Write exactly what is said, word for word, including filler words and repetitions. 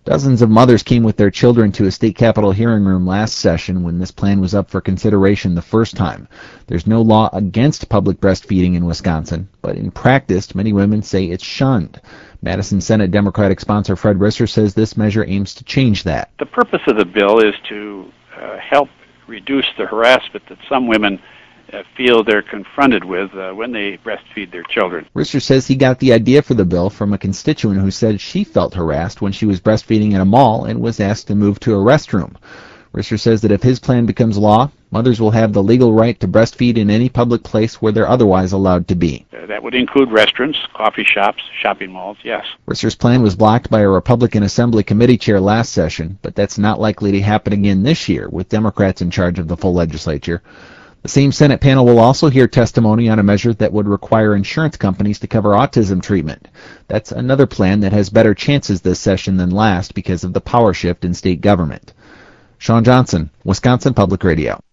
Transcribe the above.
Dozens of mothers came with their children to a state capitol hearing room last session when this plan was up for consideration the first time. There's no law against public breastfeeding in Wisconsin, but in practice, many women say it's shunned. Madison Senate Democratic sponsor Fred Risser says this measure aims to change that. The purpose of the bill is to uh, help reduce the harassment that some women Uh, feel they're confronted with uh, when they breastfeed their children. Risser says he got the idea for the bill from a constituent who said she felt harassed when she was breastfeeding in a mall and was asked to move to a restroom. Risser says that if his plan becomes law, mothers will have the legal right to breastfeed in any public place where they're otherwise allowed to be. Uh, that would include restaurants, coffee shops, shopping malls, yes. Risser's plan was blocked by a Republican Assembly Committee chair last session, but that's not likely to happen again this year, with Democrats in charge of the full legislature. The same Senate panel will also hear testimony on a measure that would require insurance companies to cover autism treatment. That's another plan that has better chances this session than last because of the power shift in state government. Sean Johnson, Wisconsin Public Radio.